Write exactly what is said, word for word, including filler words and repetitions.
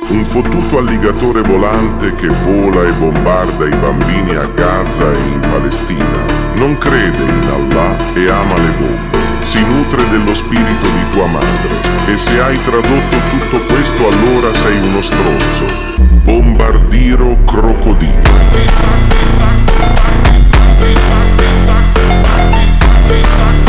Un fottuto alligatore volante che vola e bombarda i bambini a Gaza e in Palestina. Non crede in Allah e ama le bombe. Si nutre dello spirito di tua madre. E se hai tradotto tutto questo, allora sei uno stronzo. Bombardiro crocodilo.